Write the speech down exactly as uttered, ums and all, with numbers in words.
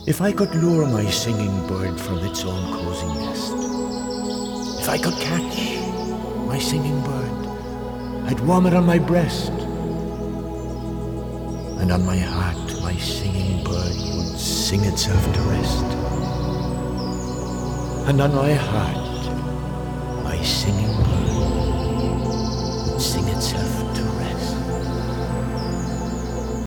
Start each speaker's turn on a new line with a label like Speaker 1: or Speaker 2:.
Speaker 1: If I could lure my singing bird from its own cozy nest, if I could catch my singing bird, I'd warm it on my breast, and on my heart my singing bird would sing itself to rest, and on my heart my singing bird would sing itself to rest.